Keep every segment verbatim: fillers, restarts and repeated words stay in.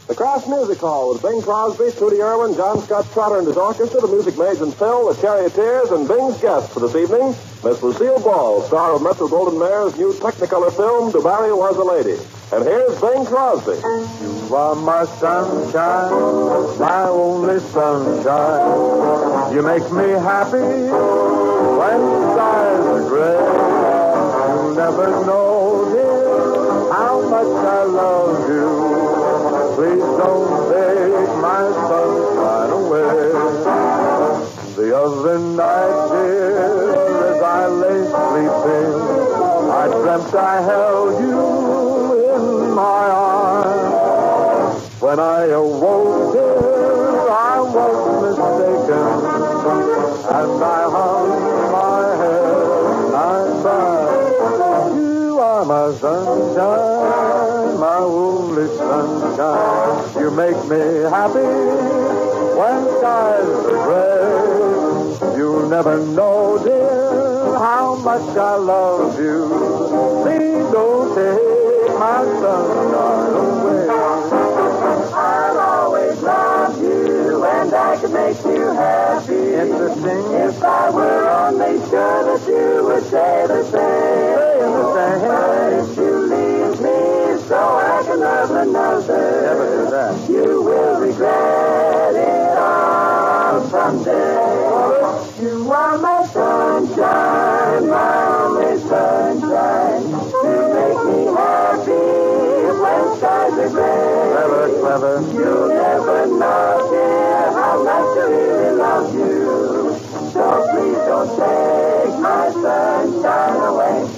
The Kraft Music Hall with Bing Crosby, Tootie Irwin, John Scott Trotter and his orchestra, the Music Maids and Phil, the Charioteers, and Bing's guest for this evening, Miss Lucille Ball, star of Metro-Goldwyn-Mayer's new Technicolor film, DuBarry Was a Lady. And here's Bing Crosby. You are my sunshine, my only sunshine. You make me happy when skies are gray. You'll never know, dear, how much I love you. Please don't take my sunshine away. The other night, dear, as I lay sleeping, I dreamt I held you in my arms. When I awoke, dear, I was mistaken, and I hung my head and I cried. You are my sunshine, my only sunshine. You make me happy when skies are gray. You'll never know, dear, how much I love you. Please don't take my sunshine away. I'll always love you, and I can make you happy. Interesting. If I were only sure that you would say the same. Say the same. But if you leave me so I can love another, Never do that. you will regret it all someday. You are my sunshine, my only sunshine. You make me happy when skies are gray. Clever, clever. You'll never know, dear, how much I really love you. So please don't take my sunshine away.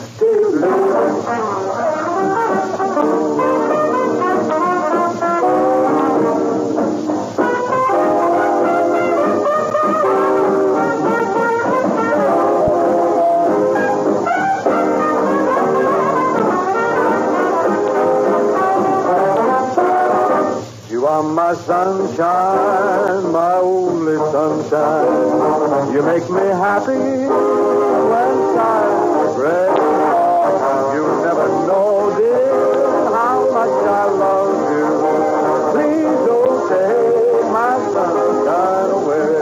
You are my sunshine, my only sunshine. You make me happy when skies are gray. You'll never know, dear, how much I love you. Please don't take my sunshine away.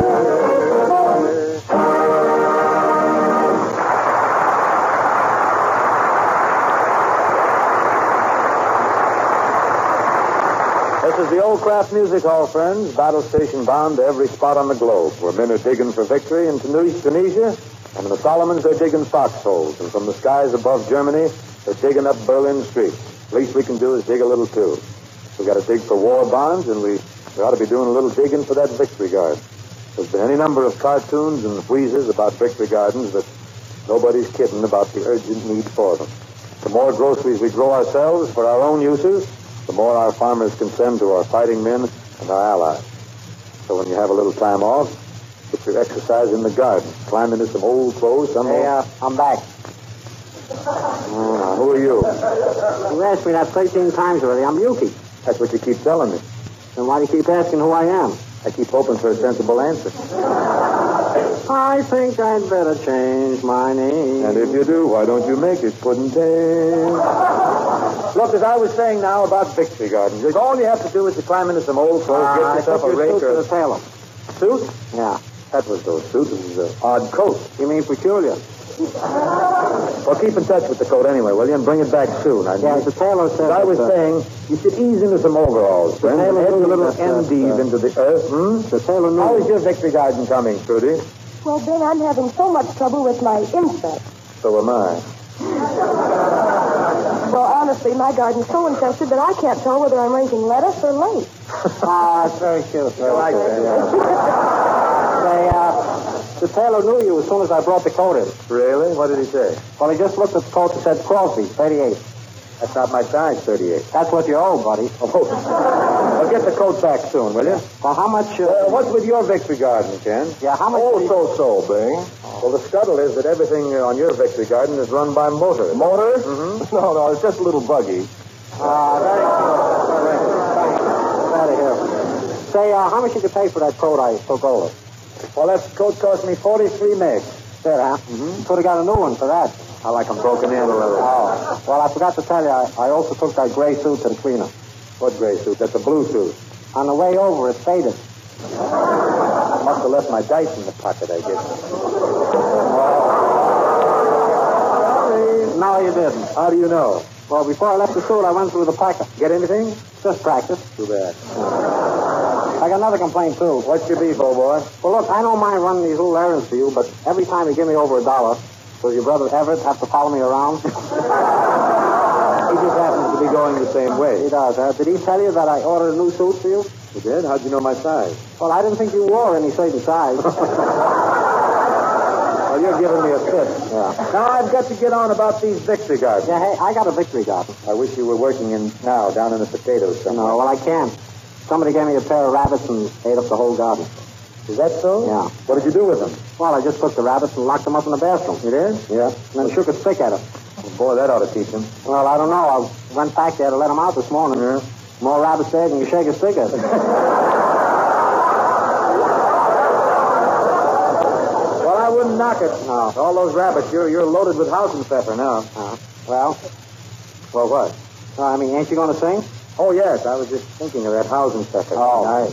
This is the Old Kraft Music Hall, friends. Battle station bound to every spot on the globe, where men are digging for victory in Tunisia, and in the Solomons they're digging foxholes, and from the skies above Germany they're digging up Berlin streets. Least we can do is dig a little too. We got to dig for war bonds, and we, we ought to be doing a little digging for that victory garden. There's been any number of cartoons and wheezes about victory gardens, but nobody's kidding about the urgent need for them. The more groceries we grow ourselves for our own uses, the more our farmers can send to our fighting men and our allies. So when you have a little time off, get your exercise in the garden. Climb into some old clothes. Some Hey, old... uh, I'm back. Oh, now, who are you? You asked me that thirteen times already. I'm Yuki. That's what you keep telling me. Then why do you keep asking who I am? I keep hoping for a sensible answer. I think I'd better change my name. And if you do, why don't you make it Puddin'-Tail? Look, as I was saying now about victory gardens, all you have to do is to climb into some old clothes, Uh, get I yourself took a your rake suit or to a the tailor. suit. Yeah. That was no suit. It was an odd coat. You mean peculiar? Well, keep in touch with the coat anyway, will you? And bring it back soon. I Yeah, the tailor said As I was that, uh, saying, you should ease into some overalls, friend. tailor And head a knew little that, uh, endive uh, into the earth. Hmm? The tailor knew. How is your victory garden coming, Trudy? Well, Ben, I'm having so much trouble with my insects. So am I. Well, honestly, my garden's so infested that I can't tell whether I'm raising lettuce or lace. Ah, that's very cute. Very like cute. that. Yeah. Say, uh, the tailor knew you as soon as I brought the coat in. Really? What did he say? Well, he just looked at the coat and said, Crosby, thirty-eight. That's not my size, thirty-eight. That's what you owe, buddy. Oh, I'll get the coat back soon, will you? Well, how much... Uh, Uh, what's with your victory garden, Ken? yeah, how much... Oh, so-so, Bing. Well, the scuttle is that everything on your victory garden is run by motor. Motor? Mm-hmm. No, no, it's just a little buggy. Ah, very cute. Very cute. Glad to hear. Say, uh, how much did you pay for that coat I took over? Well, that coat cost me forty-three megs. There, huh? Mm-hmm. Could have got a new one for that. I like 'em broken in a little. Oh. Well, I forgot to tell you, I, I also took that gray suit to the cleaner. What gray suit? That's a blue suit. On the way over, it faded. I must have left my dice in the pocket, I guess. No, you didn't. How do you know? Well, before I left the suit, I went through the packer. Get anything? Just practice. Too bad. I got another complaint, too. What's your beef, old boy? Well, look, I don't mind running these little errands for you, but every time you give me over a dollar, does your brother Everett have to follow me around? He just happens to be going the same way. He does, huh? Did he tell you that I ordered a new suit for you? You did? How'd you know my size? Well, I didn't think you wore any certain size. Well, you're giving me a fit. Yeah. Now, I've got to get on about these victory gardens. Yeah, hey, I got a victory garden. I wish you were working in now, down in the potatoes somewhere. No, well, I can't. Somebody gave me a pair of rabbits and ate up the whole garden. Is that so? Yeah. What did you do with them? Well, I just took the rabbits and locked them up in the bathroom. You did? Yeah. And then shook a stick at them. Well, boy, that ought to teach them. Well, I don't know. I went back there to let them out this morning. Yeah. More rabbits there than you shake a stick at. Well, I wouldn't knock it. No. All those rabbits, you're you're loaded with housing pepper now. Uh, well, Well, what? uh, I mean, ain't you going to sing? Oh, yes, I was just thinking of that housing pepper. Oh. Nice.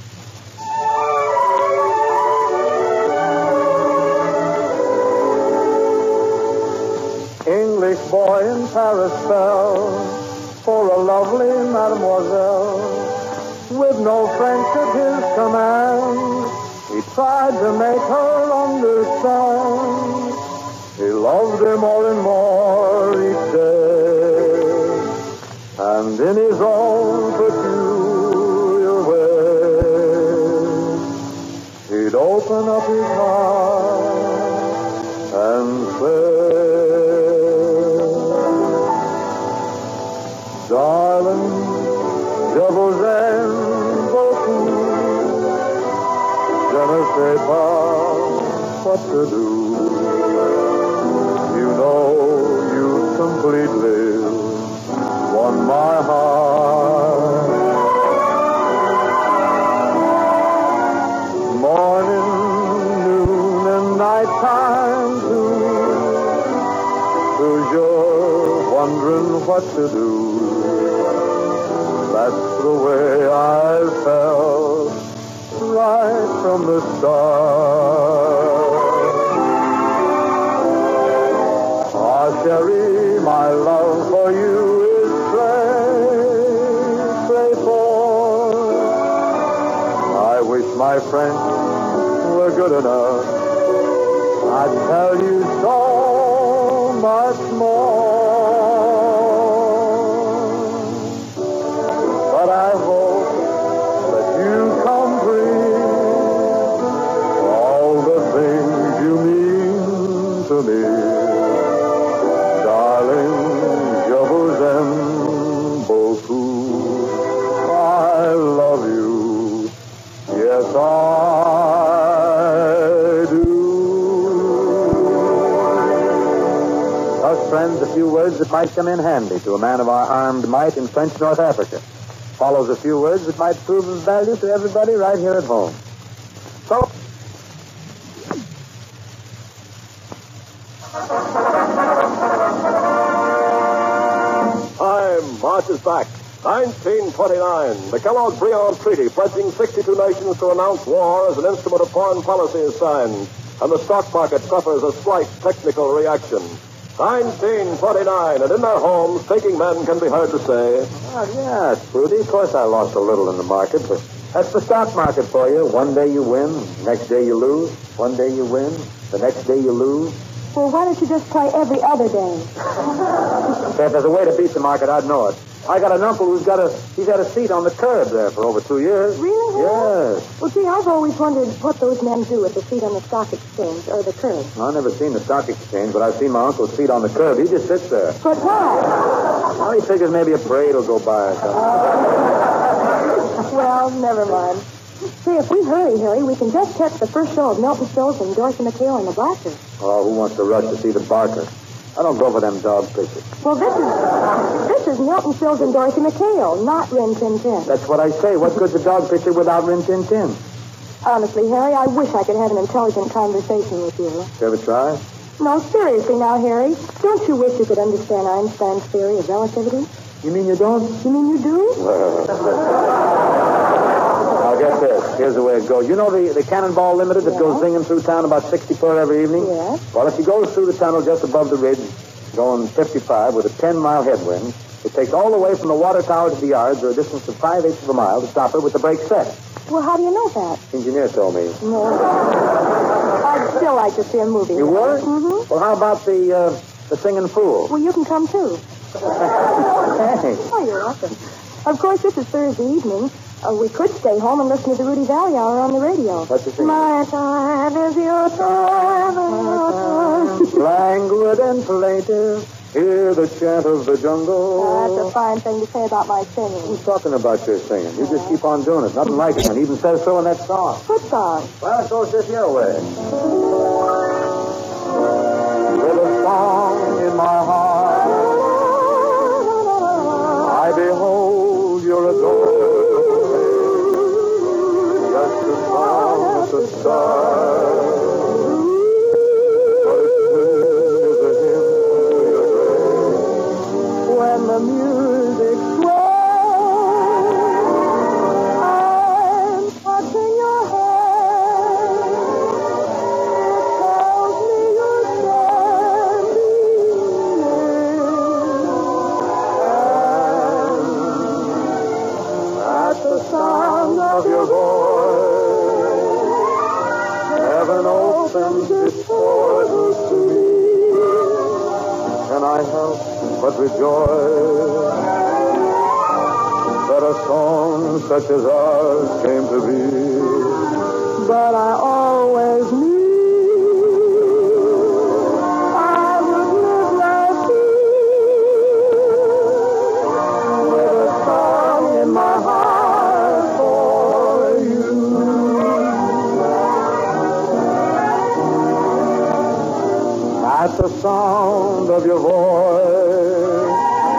English boy in Paris fell for a lovely mademoiselle. With no French at his command, he tried to make her understand. He loved her more and more each day, and in his own peculiar way, he'd open up his heart and say, darling, je vous aime beaucoup. Je ne sais pas what to do. You know you completely won my heart. Morning, noon, and nighttime too. Toujours wondering what to do. That's the way I felt right from the start. Ah, Cherie, my love for you is straight, straightforward. I wish my French were good enough. I'd tell you so much more. But I hope that you comprehend all the things you mean to me. Darling, je vous aime beaucoup. I love you. Yes, I do. Thus, friends, a few words that might come in handy to a man of our armed might in French North Africa. Follows a few words that might prove of value to everybody right here at home. So, Time marches back. nineteen twenty-nine. The Kellogg-Briand Treaty, pledging sixty-two nations to announce war as an instrument of foreign policy, is signed, and the stock market suffers a slight technical reaction. nineteen twenty-nine, and in their homes, thinking men can be heard to say, oh, yes, Fruity, of course I lost a little in the market, but that's the stock market for you. One day you win, next day you lose. One day you win, the next day you lose. Well, why don't you just play every other day? If there's a way to beat the market, I'd know it. I got an uncle who's got a he's had a seat on the curb there for over two years. Really? Yes. Well, see, I've always wondered what those men do at the seat on the stock exchange or the curb. I've never seen the stock exchange, but I've seen my uncle's seat on the curb. He just sits there. But why? Well, he figures maybe a parade will go by or something. Well, never mind. See, if we hurry, Harry, we can just catch the first show of Milton Sills and Dorothy McHale and the Blackers. Oh, who wants to rush to see the Barker? I don't go for them dog pictures. Well, this is this is Milton Sills and Dorothy McHale, not Rin Tin Tin. That's what I say. What good's a dog picture without Rin Tin Tin? Honestly, Harry, I wish I could have an intelligent conversation with you. You ever try? No, seriously now, Harry. Don't you wish you could understand Einstein's theory of relativity? You mean you don't? You mean you do? Now, get this. Here's the way it goes. You know the, the Cannonball Limited that Yeah. goes zinging through town about sixty per every evening? Yes. Well, if she goes through the tunnel just above the ridge, going fifty-five with a ten-mile headwind, it takes all the way from the water tower to the yards, or a distance of five-eighths of a mile, to stop her with the brakes set. Well, how do you know that? Engineer told me. No. I'd still like to see a movie. You would? Mm-hmm. Well, how about the uh, the singing fool? Well, you can come, too. Hey. Oh, you're welcome. Of course, this is Thursday evening. Uh, we could stay home and listen to the Rudy Valley Hour on the radio. What's the singing? My time is your time, your time. Languid and plaintive, hear the chant of the jungle. Uh, that's a fine thing to say about my singing. Who's talking about your singing? You just keep on doing it. Nothing like it. And even says so in that song. What song? Well, it goes this your way. With a song in my heart, I behold your adored. Just a song of the stars. But its tune is a hymn to your grace. When the music swells, I'm touching your hand. It tells me you're standing. At the sound of your voice, Heaven opens its portals to me, and I help but rejoice that a song such as ours came to be. but I always knew I would live like you, with a song in my heart for you. At the sound of your voice,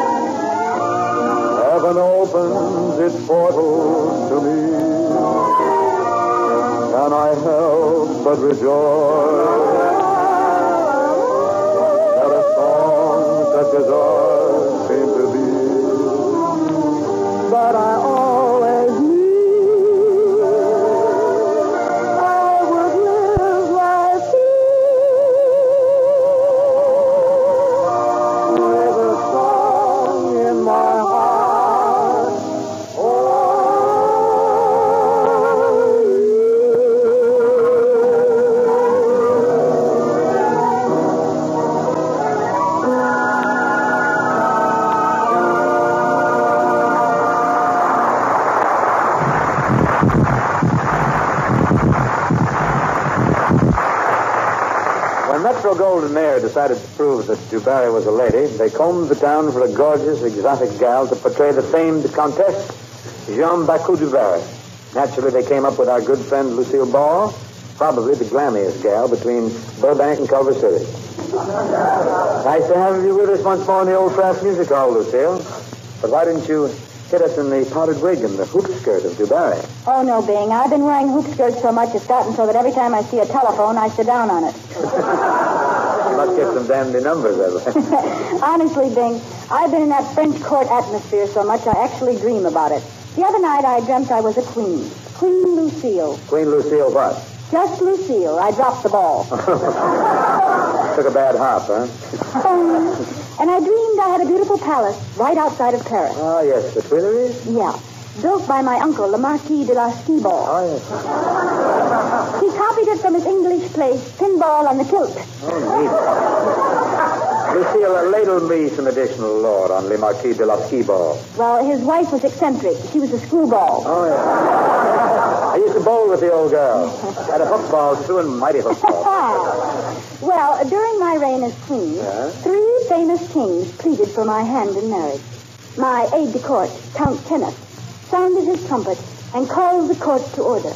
heaven opens its portals to me, and I help but rejoice that a song such as ours came to be. But I always knew I would live like you, with a song in my heart for When Metro-Goldwyn-Mayer decided to prove that DuBarry was a lady, they combed the town for a gorgeous, exotic gal to portray the famed Countess Jean Bacou DuBarry. Naturally, they came up with our good friend Lucille Ball, probably the glammiest gal between Burbank and Culver City. Nice to have you with us once more in the Old Craft Music Hall, Lucille. But why didn't you hit us in the powdered wig and the hoop skirt of DuBarry? Oh, no, Bing. I've been wearing hoop skirts so much it's gotten so that every time I see a telephone, I sit down on it. You must get some dandy numbers, Ever. Honestly, Bing, I've been in that French court atmosphere so much I actually dream about it. The other night I dreamt I was a queen. Queen Lucille. Queen Lucille what? Just Lucille. I dropped the ball. Took a bad hop, huh? Um, and I dreamed I had a beautiful palace right outside of Paris. Oh, yes, the Tuileries? Yeah. Built by my uncle, the Marquis de la Skiball. Oh, yes. He copied it from his English place, Pinball on the Tilt. Oh, neat. Lucille, ladle me some additional lore on Le Marquis de la Skiball. Well, his wife was eccentric. She was a screwball. Oh, yeah. I used to bowl with the old girl. Had a hook ball, too, and mighty hook ball. Well, during my reign as queen, Yeah? three famous kings pleaded for my hand in marriage. My aide-de-court, Count Kenneth, sounded his trumpet and called the court to order.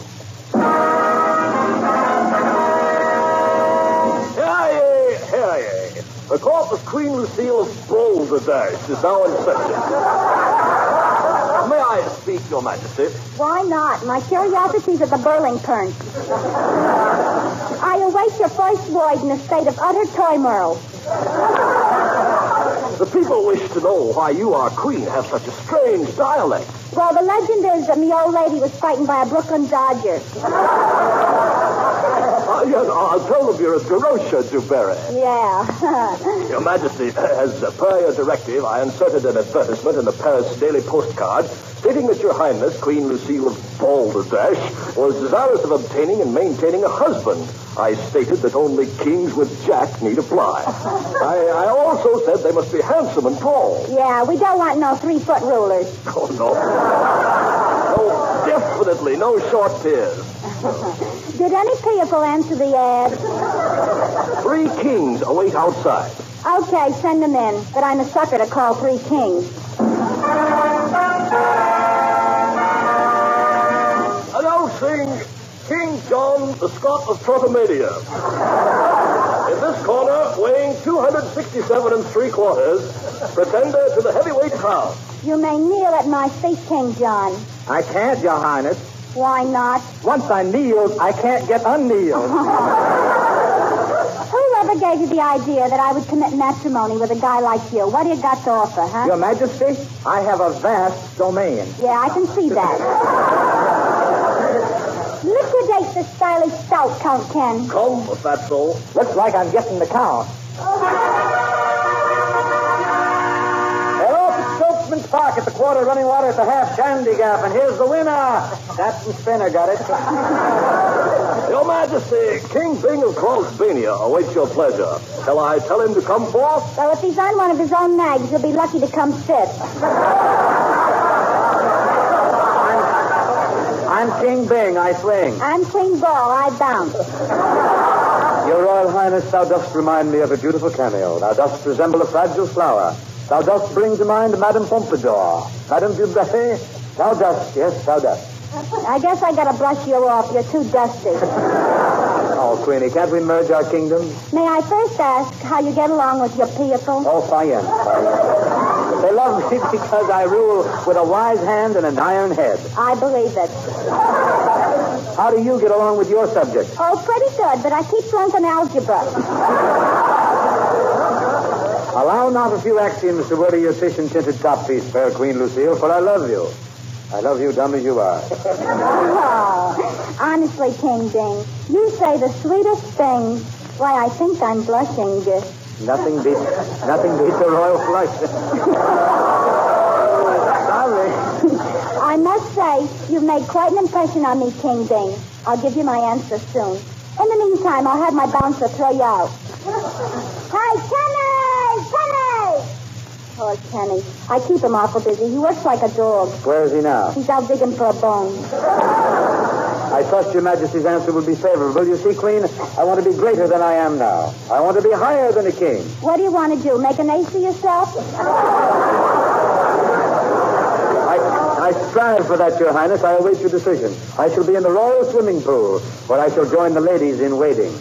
Hear ye, hear ye. The court of Queen Lucille of Balderdash is now in session. May I speak, Your Majesty? Why not? My curiosity's at the Burlington. I await your first word in a state of utter turmoil. The people wish to know why you, our queen, have such a strange dialect. Well, the legend is that me old lady was frightened by a Brooklyn Dodger. Uh, yes, I'll tell them you're a Derosha, Duberry. Yeah. Your Majesty, as uh, per your directive, I inserted an advertisement in the Paris Daily Postcard stating that Your Highness, Queen Lucille of Balderdash, was desirous of obtaining and maintaining a husband. I stated that only kings with Jack need apply. I, I also said they must be handsome and tall. Yeah, we don't want no three-foot rulers. Oh, no. No, definitely no short peers. Did any people answer the ad? Three kings await outside. Okay, send them in. But I'm a sucker to call three kings. Announcing King John, the Scot of Trotomedia. In this corner, weighing two hundred sixty-seven and three quarters, pretender to the heavyweight crown. You may kneel at my feet, King John. I can't, Your Highness. Why not? Once I kneel, I can't get unkneeled. Whoever gave you the idea that I would commit matrimony with a guy like you? What do you got to offer, huh? Your Majesty, I have a vast domain. Yeah, I can see that. Liquidate the stylish stout, Count Ken. Come, fatso. Looks like I'm getting the count. Spokesman's Park at the quarter, running water at the half, Shandy Gap, and here's the winner. Captain Spinner got it. Your Majesty, King Bing of Crosbania awaits your pleasure. Shall I tell him to come forth? Well, if he's on one of his own nags, he'll be lucky to come sit. I'm King Bing, I swing. I'm Queen Ball, I bounce. Your Royal Highness, thou dost remind me of a beautiful cameo. Thou dost resemble a fragile flower. Thou dost bring to mind Madame Pompadour. Madame Duberry, thou dost, yes, thou dost. I guess I gotta brush you off. You're too dusty. Oh, Queenie, can't we merge our kingdoms? May I first ask how you get along with your people? Oh, fine, fine. They love me because I rule with a wise hand and an iron head. I believe it. How do you get along with your subjects? Oh, pretty good, but I keep flunking algebra. Allow not a few axioms to worry your fish-and-tinted top-piece, fair Queen Lucille, for I love you. I love you dumb as you are. Oh, honestly, King Bing, you say the sweetest things. Why, I think I'm blushing. Nothing beats, nothing beats a royal flush. Sorry. I must say, you've made quite an impression on me, King Bing. I'll give you my answer soon. In the meantime, I'll have my bouncer throw you out. Hey, Kenny! Kenny! Poor Kenny. I keep him awful busy. He works like a dog. Where is he now? He's out digging for a bone. I trust Your Majesty's answer will be favorable. You see, Queen, I want to be greater than I am now. I want to be higher than a king. What do you want to do? Make an ace of yourself? I, I strive for that, Your Highness. I await your decision. I shall be in the royal swimming pool, where I shall join the ladies in waiting.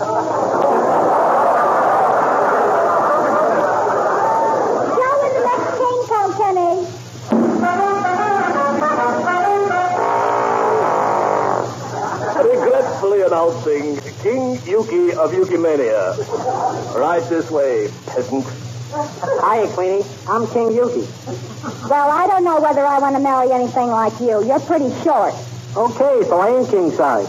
Announcing King Yuki of Yukimania. Right this way, peasant. Hi, Queenie. I'm King Yuki. Well, I don't know whether I want to marry anything like you. You're pretty short. Okay, so I ain't king size.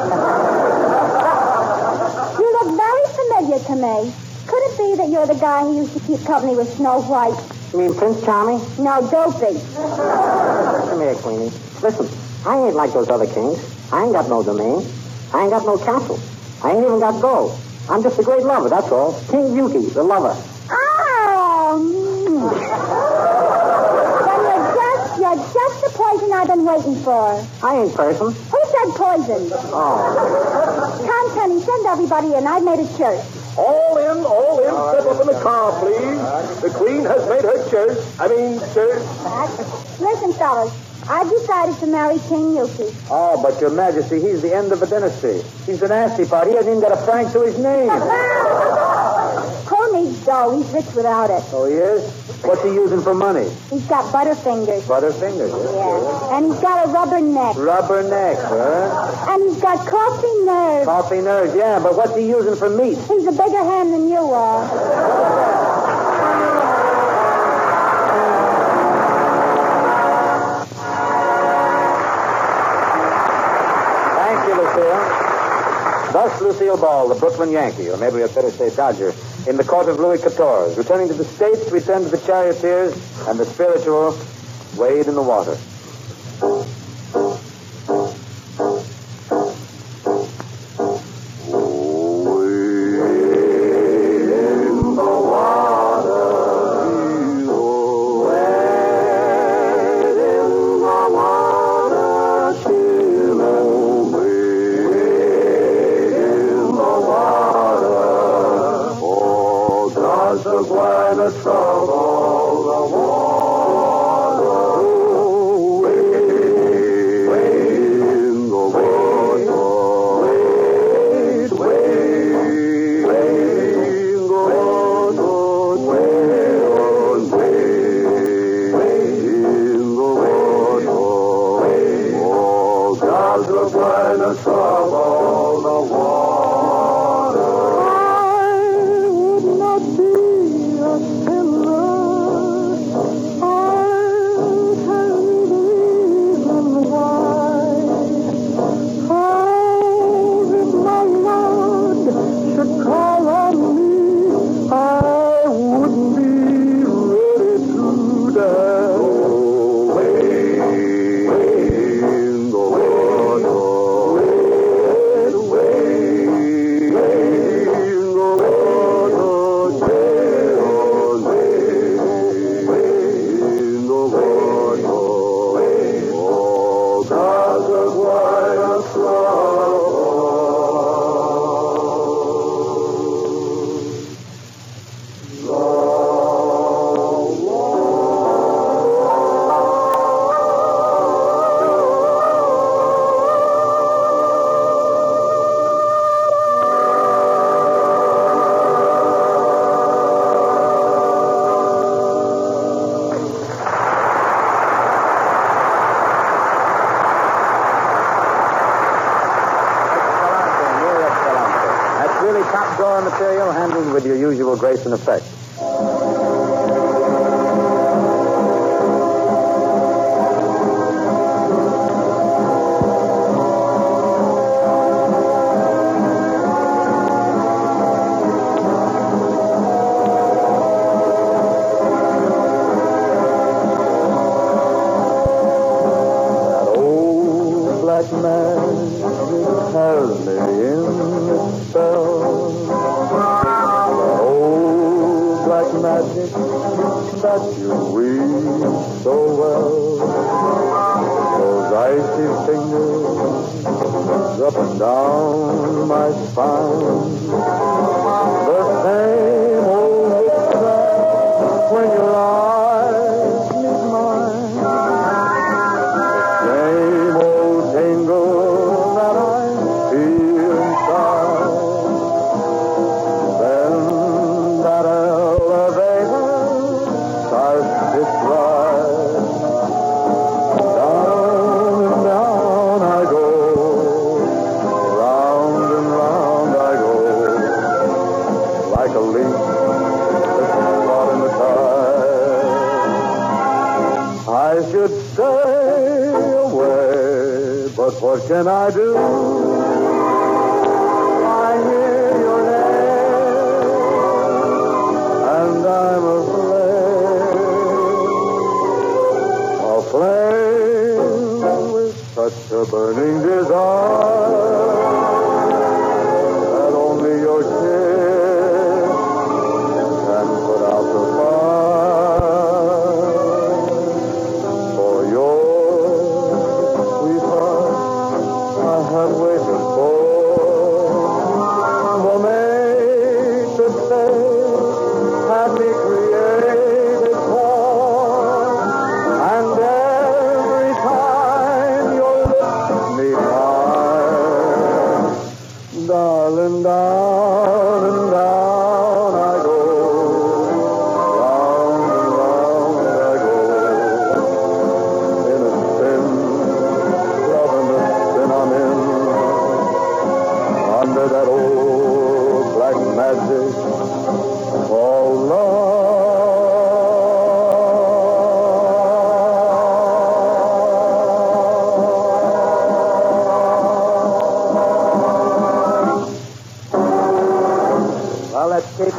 You look very familiar to me. Could it be that you're the guy who used to keep company with Snow White? You mean Prince Charming? No, Dopey. Come here, Queenie. Listen, I ain't like those other kings. I ain't got no domain. I ain't got no castle. I ain't even got gold. I'm just a great lover, that's all. King Yuki, the lover. Oh! Mm. Then you're just, you're just the poison I've been waiting for. I ain't person. Who said poison? Oh. Come, Kenny, send everybody in. I've made a church. All in, all in. Step up in the car, please. The Queen has made her church. I mean, church. Listen, fellas. I've decided to marry King Yuki. Oh, but Your Majesty, he's the end of a dynasty. He's a nasty part. He hasn't even got a franc to his name. Who needs dough? He's rich without it. Oh, he is? What's he using for money? He's got butterfingers. Butterfingers, yes. Yeah. And he's got a rubber neck. Rubber neck, huh? And he's got coffee nerves. Coffee nerves, yeah, but what's he using for meat? He's a bigger hand than you are. Lucille. Thus, Lucille Ball, the Brooklyn Yankee, or maybe I'd better say Dodger, in the court of Louis fourteen. Returning to the States, we turn to the charioteers and the spiritual Wade in the Water. Material handled with your usual grace and effect. That old black man held me in its spell. Magic that you weave so well. Those icy fingers up and down my spine. The same old trap when your eyes meet mine. Same old tingle that I feel inside. Then that what can I do? I hear your name, and I'm aflame, aflame with such a burning desire that only your kiss can put out the fire. For your have waited for the mate that fate had me created for, and every time your lips meet mine, darling, down and down I go, round and round I go, in a sin, loving the sin I'm in. Under that old black magic called love.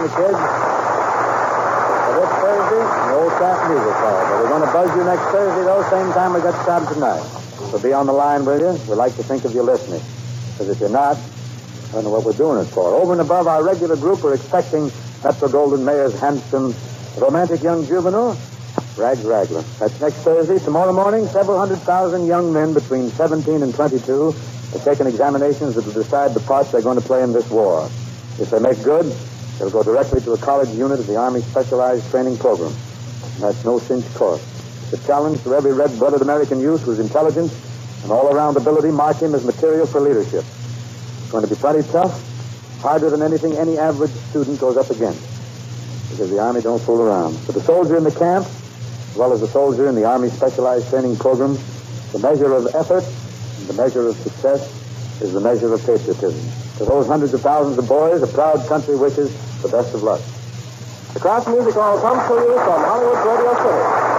me, kids. For this Thursday, the old Trap Music Hall. But we're going to buzz you next Thursday, though, same time we got started tonight. So be on the line, will you? We'd like to think of you listening. Because if you're not, I don't know what we're doing it for. Over and above our regular group, we're expecting Metro Goldwyn Mayer's handsome, romantic young juvenile, Rags Raglan. That's next Thursday. Tomorrow morning, several hundred thousand young men between seventeen and twenty-two are taking examinations that will decide the parts they're going to play in this war. If they make good, they'll go directly to a college unit of the Army Specialized Training Program. And that's no cinch course. The challenge to every red-blooded American youth whose intelligence and all-around ability mark him as material for leadership. It's going to be plenty tough, harder than anything any average student goes up against. Because the Army don't fool around. For the soldier in the camp, as well as the soldier in the Army Specialized Training Program, the measure of effort and the measure of success is the measure of patriotism. To those hundreds of thousands of boys, a proud country wishes the best of luck. The Kraft Music Hall comes to you from Hollywood Radio City.